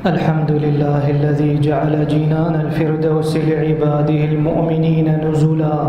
الحمد لله الذي جعل جنان الفردوس لعباده المؤمنين نزلا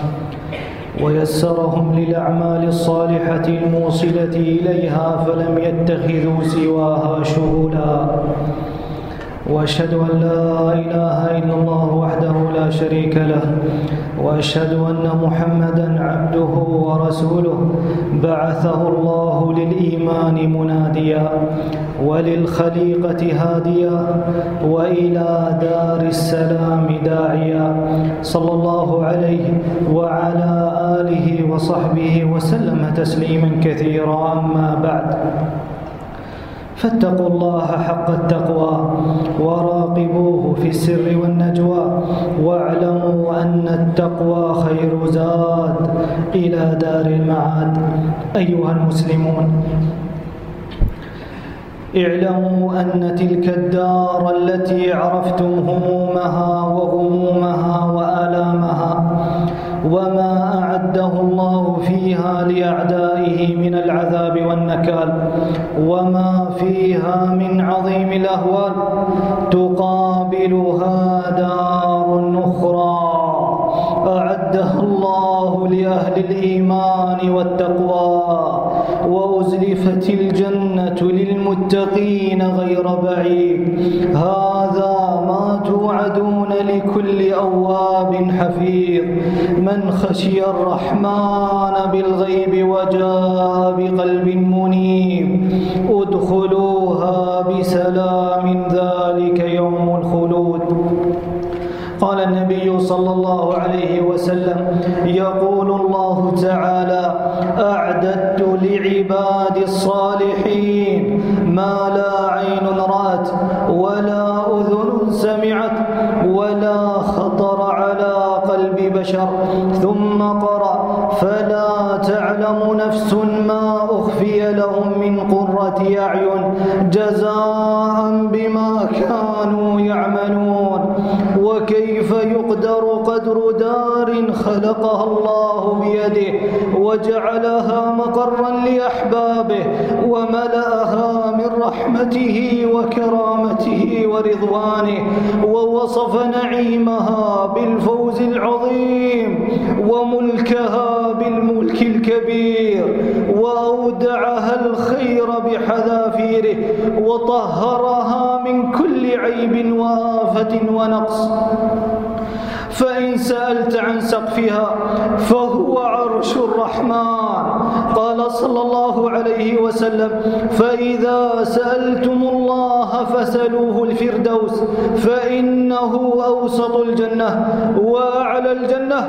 ويسرهم للأعمال الصالحة الموصلة إليها فلم يتخذوا سواها شغلا. وأشهد أن لا إله إلا الله وحده لا شريك له، وأشهد أن محمدًا عبده ورسوله بعثه الله للإيمان مناديا وللخليقة هاديا وإلى دار السلام داعيا، صلى الله عليه وعلى آله وصحبه وسلم تسليما كثيرا. أما بعد، فاتقوا الله حق التقوى وراقبوه في السر والنجوى، واعلموا أن التقوى خير زاد إلى دار المعاد. أيها المسلمون، اعلموا أن تلك الدار التي عرفتم همومها وغمومها وآلامها وما أعده الله فيها لأعدائه من العذاب والنكال وما فيها من عظيم الأهوال، تقابلها دار أخرى أعدها الله لأهل الإيمان والتقوى، وأزلفت الجنة للمتقين غير بعيد. هذا ما توعدون لكل أواب حفيظ من خشي الرحمن بالغيب وجاء بقلب منيب. ادخلوها بسلام ذلك يوم الخلود. قال النبي صلى الله عليه وسلم: يقول الله تعالى: أعددت لعبادي الصالحين ما لا عين رأت ولا أذن سمعت ولا خطر على قلب بشر. ثم قرأ: فلا تعلم نفس ما أخفي لهم من قرة أعين جزاء بما كانوا يعملون. وكيف يقدر قدر دار خلقها الله بيده وجعلها مقرا لأحبابه وملأها من رحمته وكرامته ورضوانه، ووصف نعيمها بالفوز العظيم وملكها بالملك الكبير، وأودعها الخير بحذافيره، وطهرها من كل عيب وآفة ونقص. فإن سألت عن سقفها فهو عرش الرحمن. قال صلى الله عليه وسلم: فإذا سألتم الله فسألوه الفردوس فإنه أوسط الجنة وأعلى الجنة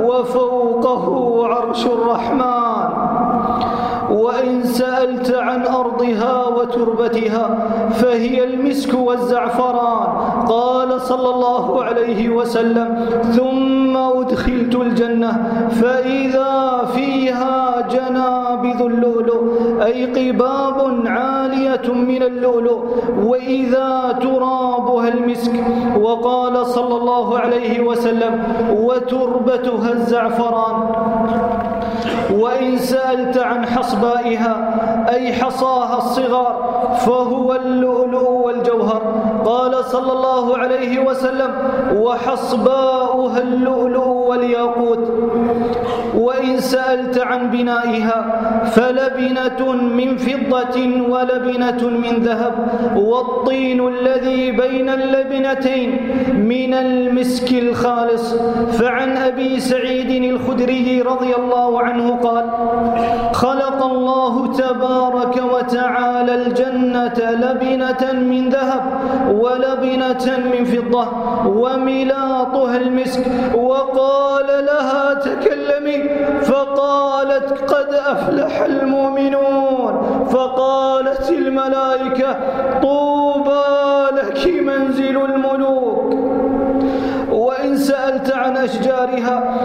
وفوقه عرش الرحمن. وإن سألت عن أرضها وتربتها فهي المسك والزعفران. قال صلى الله عليه وسلم: ثم أدخلت الجنة فإذا فيها جنابذ اللؤلؤ، أي قباب عالية من اللؤلؤ، وإذا ترابها المسك. وقال صلى الله عليه وسلم: وتربتها الزعفران. وإن سألت عن حصبائها أي حصاها الصغار فهو اللؤلؤ والجوهر. قال صلى الله عليه وسلم: وحصباؤها اللؤلؤ والياقوت. وإن سألت عن بنائها فلبنة من فضة ولبنة من ذهب، والطين الذي بين اللبنتين من المسك الخالص. فعن أبي سعيد الخدري رضي الله عنه قال: خلق الله تبارك وتعالى الجنة لبنة من ذهب ولبنة من فضة وملاطها المسك، وقال لها: تكلمي، فقالت: قد أفلح المؤمنون. فقالت الملائكة: طوبى لك منزل الملوك. وإن سألت عن أشجارها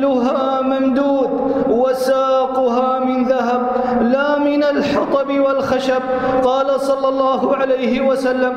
فظلها ممدود وساقها من ذهب لا من الحطب والخيل خشب. قال صلى الله عليه وسلم: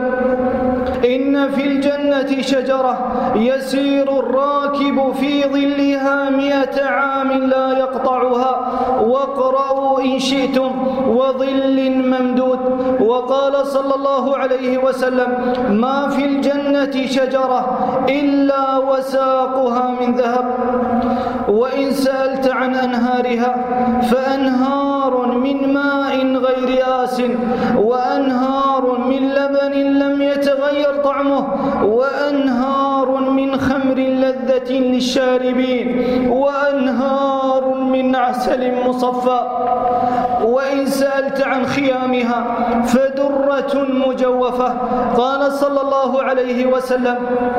إن في الجنة شجرة يسير الراكب في ظلها 100 عام لا يقطعها، واقرأوا إن شئتم: وظل ممدود. وقال صلى الله عليه وسلم: ما في الجنة شجرة إلا وساقها من ذهب. وإن سألت عن أنهارها فأنهار من ماء غير آس، وأنهار من لبن لم يتغير طعمه، وأنهار من خمر لذة للشاربين، وأنهار من عسل مصفى. وإن سألت عن خيامها فدرة مجوفة. قال صلى الله عليه وسلم: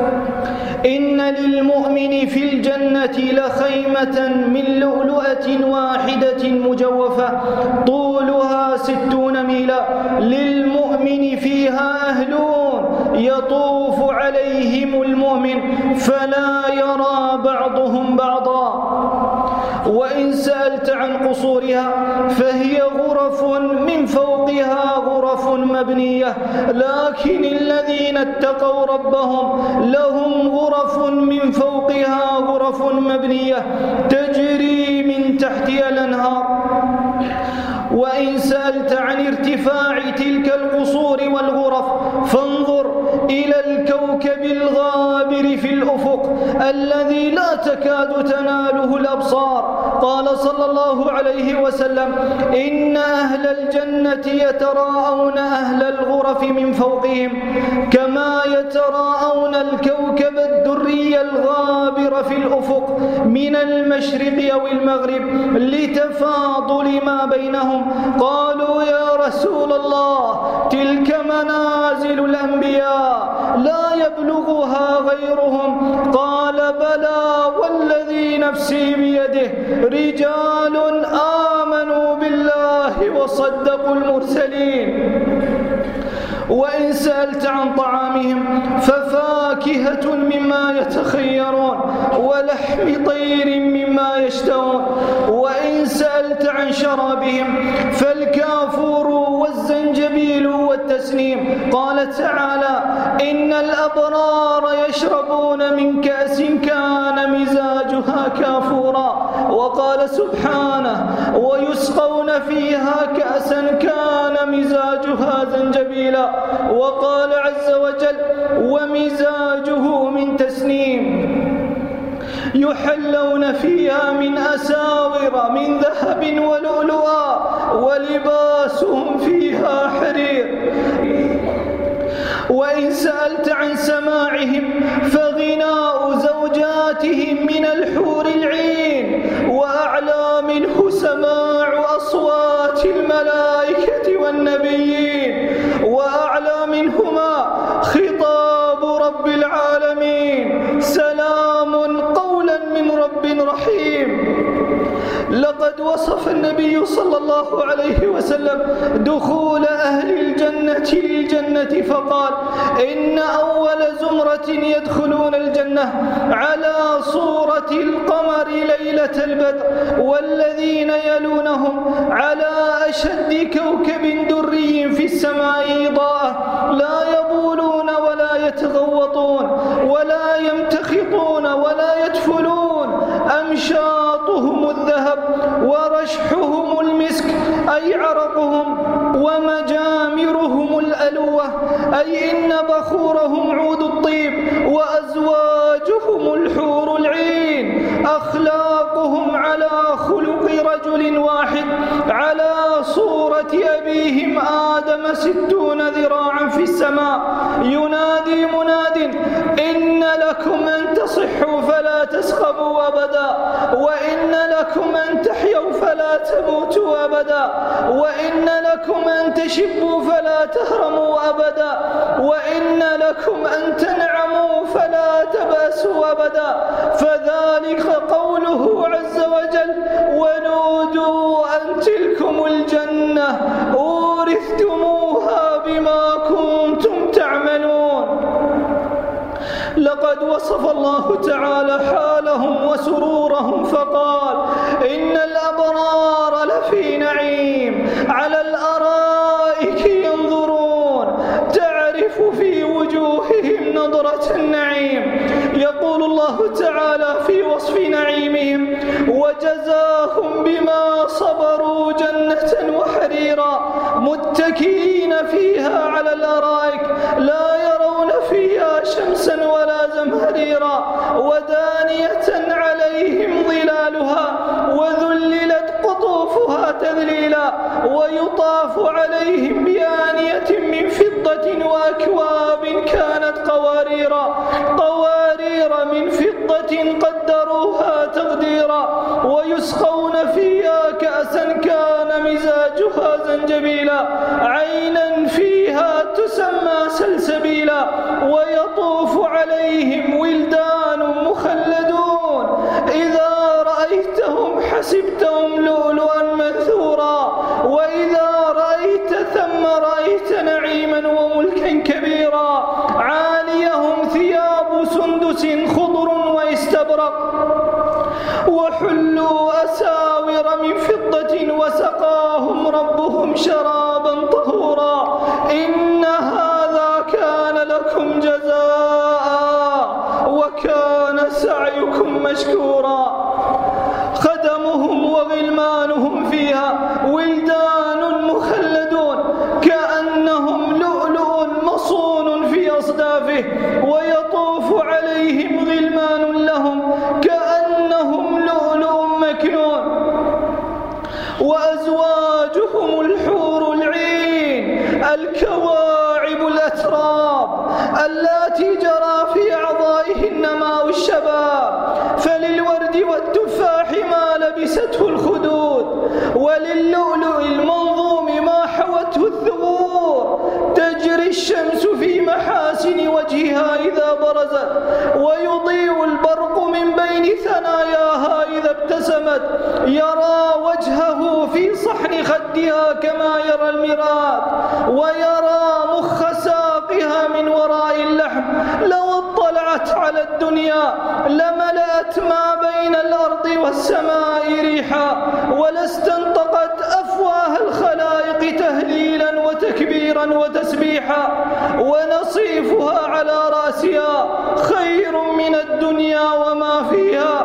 إن للمؤمن في الجنة لخيمة من لؤلؤة واحدة مجوفة طولها 60 ميلا، للمؤمن فيها أهلون يطوف عليهم المؤمن فلا يرى بعضهم بعضا. وإن سألت عن قصورها فهي غرف من فوقها غرف مبنية، لكن الذين اتقوا ربهم لهم غرف من فوقها غرف مبنية تجري من تحتها الأنهار. وإن سألت عن ارتفاع تلك القصور والغرف فانظر إلى الكوكب الغابر في الأفق الذي لا تكاد تناله الأبصار. قال صلى الله عليه وسلم: إن أهل الجنة يتراءون أهل الغرف من فوقهم كما يتراءون الكوكب الدري الغابر في الأفق من المشرق أو المغرب لتفاضل ما بينهم. قالوا: يا رسول الله، تلك منازل الأنبياء لا يبلغها غيرهم. قال: بلى والذي نفسي بيده، رجال آمنوا بالله وصدقوا المرسلين. وإن سألت عن طعامهم ففاكهة مما يتخيرون، ولحم طير مما يشتهون. وإن سألت عن شرابهم فالكافور والزنجبيل والتسنيم. قال تعالى: إن الأبرار يشربون من كأس كان مزاجها كافورا. وقال سبحانه: ويسقون فيها كأسا كان مزاجها زنجبيلا. وقال عز وجل: ومزاجه من تسنيم. يحلون فيها من أساور من ذهب ولؤلؤا، ولباسهم فيها حرير. وإن سألت عن سماعهم فغناء زوجاتهم من الحور العين، وأعلى منه سماع أصوات الملائكة والنبيين، وأعلى منهما خطاب رب العالمين: سلام قولا من رب رحيم. لقد وصف النبي صلى الله عليه وسلم دخول أهل الجنة للجنة فقال: إن أول زمرة يدخلون الجنة على صورة القمر ليلة البدر، والذين يلونهم على أشد كوكب دري في السماء إضاءة، لا يبولون ولا يتغوطون ولا يمتخطون ولا يدفلون، أمشاطهم الذهب ورشحهم المسك أي عرقهم، ومجامرهم الألوة أي إن بخورهم عود الطيب، وأزواجهم الحور العين. أخلاقهم على خلق رجل واحد على صورة أبيهم آدم 60 ذراعا في السماء. ينادي مناد: إن لكم أن تصحوا فلا تسخبوا أبدا، وإن لكم أن تحيوا فلا تموتوا أبدا، وإن لكم أن تشبوا فلا تهرموا أبدا، وإن لكم أن تنعموا فلا تبأسوا أبدا. فذلك قوله عز وجل: ونودوا أن تلكم الجنة أورثتموها بما كنتم تعملون. لقد وصف الله تعالى حالهم وسرورهم فقال: إن الأبرار لفي نعيم على الأرائك نضرة النعيم. يقول الله تعالى في وصف نعيمهم: وجزاهم بما صبروا جنة وحريرا متكئين فيها على الأرائك لا يرون فيها شمسا ولا زمهريرا ودانية عليهم ظلالها وذللت قطوفها تذليلا ويطاف عليهم بآنية من فضة وأكواب كانت قوارير من فضة قدروها تقديرا ويسقون فيها كأسا كان مزاجها زنجبيلا عينا فيها تسمى سلسبيلا ويطوف عليهم ولدان مخلدون إذا رأيتهم حسبتهم لؤلؤا منثورا وإذا رأيت ثم رأيت نعيما وملكا كبيرا عاليهم ثياب سندس خضر واستبرق وحلوا أساور من فضة وسقاهم ربهم شرابا طهورا إن هذا كان لكم جزاء وكان سعيكم مشكورا. خدمهم وغلمانهم فيها ولدان مخلدون كأنهم لؤلؤ مصون في أصدافه ويطوف عليهم غلمان لهم كأنهم لؤلؤ مكنون وأزواجهم الحور العين الكواعب الأتراب اللاتي جرى في أعضائهن ماء الشباب فللورد والتفاح ما لبسته الخدود وللؤلؤ المنظوم ما حوته الثغور تجري الشمس في محاسن وجهها إذا برزت ويضيء البرق من بين ثناياها إذا ابتسمت يرى وجهه في صحن خدها كما يرى المرآة ويرى مخ ساقها من وراء اللحم لو اطلعت على الدنيا لملأت ما بين الأرض والسماء ريحا ولاستنطقت أفواه الخلائق تهليلا وتكبيرا وتسبيحا ونصيفها على رأسها خير من الدنيا وما فيها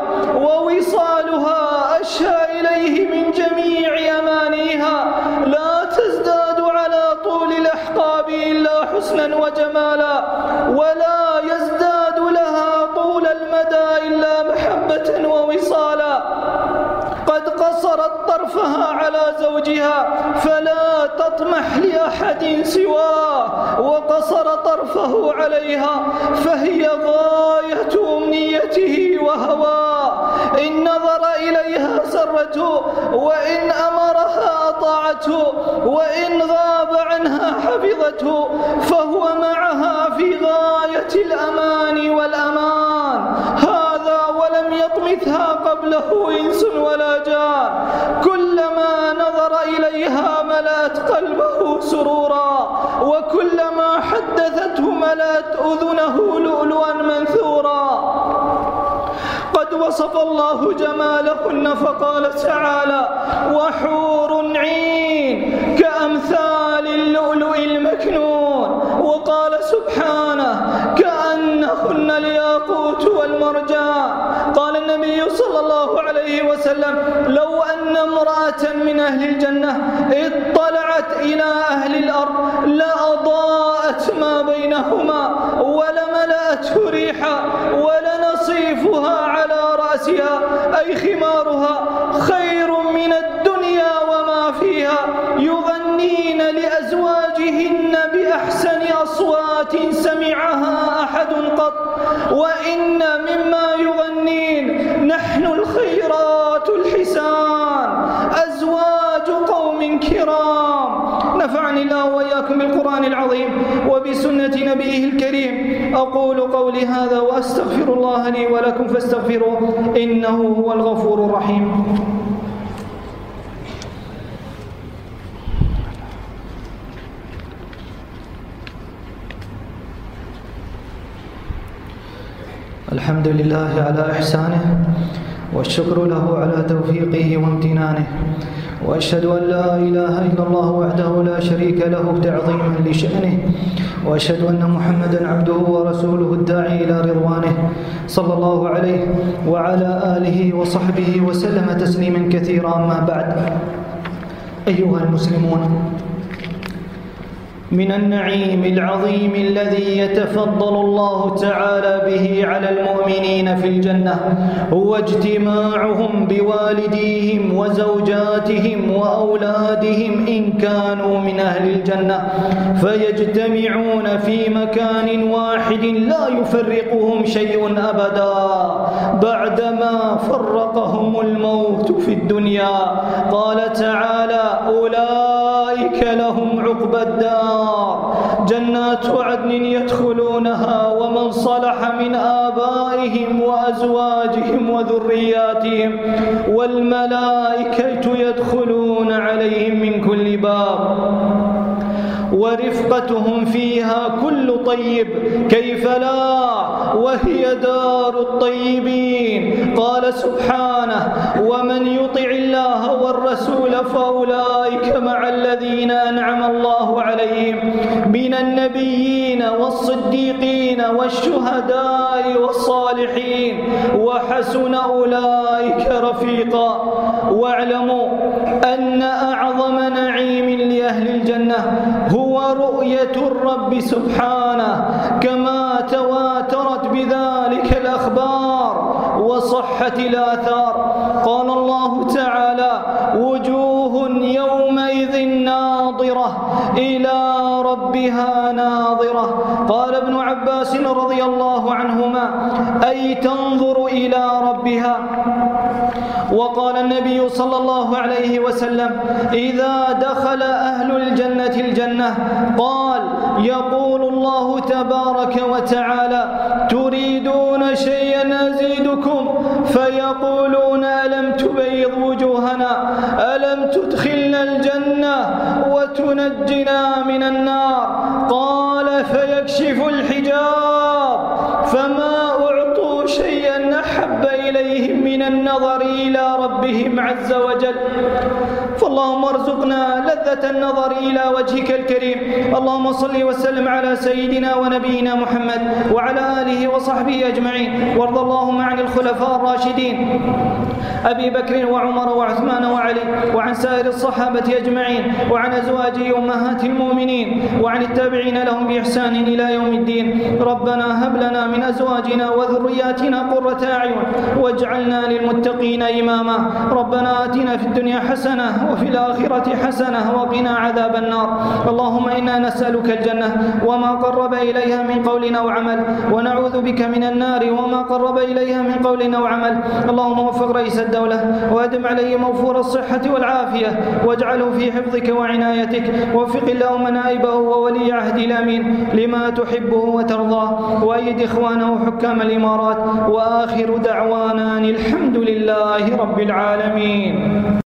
ووصالها أشهى إليه من جميع أمانيها لا تزداد على طول الأحقاب إلا حسنا وجمالا ولا يزداد لها طول المدى إلا محبة ووصالا قد قصرت طرفها على زوجها فلا تطمح لأحد سواه وقصر طرفه عليها فهي غاية أمنيته وهواه إن نظر إليها سرته وإن أمرها أطاعته وإن غاب عنها حفظته فهو معها في غاية الأمان والأمان هذا ولم يطمثها قبله إنس ولا جان كلما نظر إليها ملأت قلبه سرورا وكلما حدثته ملأت أذنه لؤلؤا منثورا. قد وصف الله جمالهن فقال تعالى وحور عين كأمثال اللؤلؤ المكنون وقال سبحانه كأنهن الياقوت والمرجان. قال النبي صلى الله عليه وسلم لو أن امرأة من أهل الجنة اطلعت إلى أهل الأرض لأضاءت ما بينهما ولملأته ريحا ولنصيفها على رأسها أي خمارها خير من الدنيا وما فيها يغنين لأزواجهن بأحسن أصوات سمعها أحد قط وإن مما يغنين نحن الخيرات الحسان أزواج قوم كرام. نفعني الله وإياكم بالقرآن العظيم وبسنة نبيه الكريم. أقول قولي هذا وأستغفر الله لي ولكم فاستغفروه إنه هو الغفور الرحيم. الحمد لله على إحسانه والشكر له على توفيقه وامتنانه وأشهد أن لا إله إلا الله وحده لا شريك له تعظيما لشأنه، وأشهد أن محمدا عبده ورسوله الداعي إلى رضوانه صلى الله عليه وعلى آله وصحبه وسلم تسليما كثيرا. أما بعد، أيها المسلمون، من النعيم العظيم الذي يتفضل الله تعالى به على المؤمنين في الجنة هو اجتماعهم بوالديهم وزوجاتهم وأولادهم إن كانوا من أهل الجنة، فيجتمعون في مكان واحد لا يفرقهم شيء أبدا بعدما فرقهم الموت في الدنيا. قال تعالى: أولئك لهم عقبى الدار جنات عدن يدخلونها ومن صلح من آبائهم وأزواجهم وذرياتهم والملائكة يدخلون عليهم من كل باب ورفقتهم فيها كل طيب، كيف لا وهي دار الطيبين. قال سبحانه: ومن يطع الله والرسول فأولئك مع الذين أنعم الله عليهم من النبيين والصديقين والشهداء والصالحين وحسن أولئك رفيقا. واعلموا أن أعظم نعيم لأهل الجنة هو رؤية الرب سبحانه، كما تواترت بذلك الأخبار وصحت الآثار. قال الله تعالى: وجوه يومئذ ناظرة إلى ربها ناظرة. قال ابن عباس رضي الله عنهما: أي تنظر إلى ربها. وقال النبي صلى الله عليه وسلم: إذا دخل أهل الجنة الجنة قال: يقول الله تبارك وتعالى: تريدون شيئا أزيدكم؟ فيقولون: ألم تبيض وجوهنا؟ ألم تدخلنا الجنة وتنجنا من النار؟ قال: فيكشف الحجاب فما أعطوا شيئا أحب إليهم من النظر إلى ربهم عز وجل. فاللهم ارزقنا لذة النظر إلى وجهك الكريم. اللهم صل وسلم على سيدنا ونبينا محمد وعلى آله وصحبه أجمعين. وارض اللهم عن الخلفاء الراشدين أبي بكر وعمر وعثمان وعلي، وعن سائر الصحابة أجمعين، وعن أزواج أمهات المؤمنين، وعن التابعين لهم بإحسان إلى يوم الدين. ربنا هب لنا من أزواجنا وذرياتنا قرة أعين واجعلنا للمتقين إماما. ربنا آتنا في الدنيا حسنة وفي الآخرة حسنة وقنا عذاب النار. اللهم إنا نسألك الجنة وما قرب إليها من قول أو عمل، ونعوذ بك من النار وما قرب إليها من قول أو عمل. اللهم وفق رئيس الدولة وأدم عليه موفور الصحة والعافية، واجعله في حفظك وعنايتك. ووفق اللهم نائبه وولي عهد الأمين لما تحبه وترضاه، وأيد إخوانه حكام الإمارات. وآخر دعوانا الحمد لله رب العالمين.